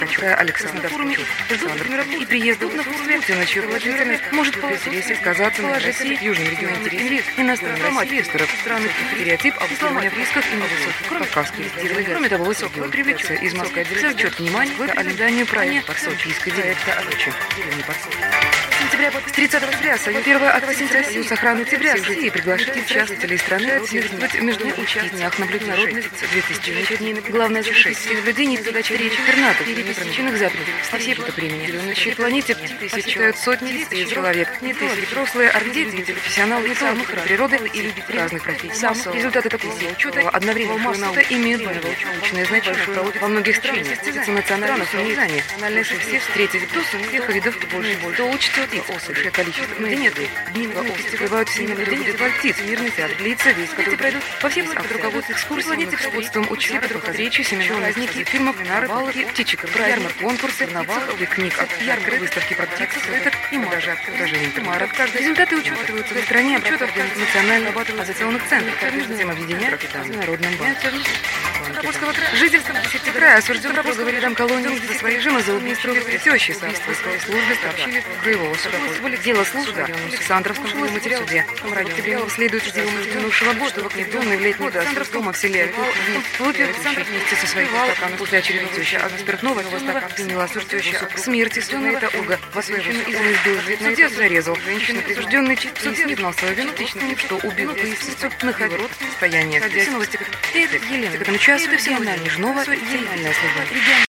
Александр Фурмичев и приезда Путина, чья положительность может положительно сказаться на России, Южном регионе интересов иностранных инвесторов, страны стереотип об исследованиях рисков и невысоких кавказских делегаций. Кроме того, высокого привлечется из Москвы отчет внимания к ожиданию проекта Сочийской директа Орочи. С 30 октября Союз 1 от Союз охраны октября России приглашает участителей страны участвовать в международных наблюдательных 2000 главное 6 наблюдений и задачи речи Пернатов, пересеченных западов, все по времени. На нашей планете считают сотни тысяч человек, не тысячи взрослые, ордители, профессионалы не самых природы и любители разных профессий. Результаты такого учета одновременно масса имеют научное значение во многих странах. Национальное соревнование, национальные все встретить всех видов больше, кто учтет их большее количество наблюдений. Бывают все наблюдения птиц, мирный театр, длится весь, которые пройдут по всем руководством экскурсий, руководством учебы, встречи, семинары, праздники, фильмов, навалов, птичек, ярмарок, конкурсы, навалов, книг, яркой выставки практиков, светок и даже отражений тамаров. Результаты учитываются в стране обчетов национальных организационных центров, затем объединяют в Международном банке. Жительство края осужден работу рядом колонии за свои режимы за убийство тещи соответствующей службы сообщили Краевого суда. Дело службы Александровском материал где Октябрялов следует минувшего года в окневленной в летний Александровском в селе выпил Александр вместе со своей стаканом после очередной тещи, а спиртного стакана приняла теща к смерти сына это Уга. Восвоевший из избил судья зарезал женщину, присужденный судья признал свою вину, что убил выяснится находил состояние. Новости. Это Елена. К этому часу это все Нижнова, идеальная служба.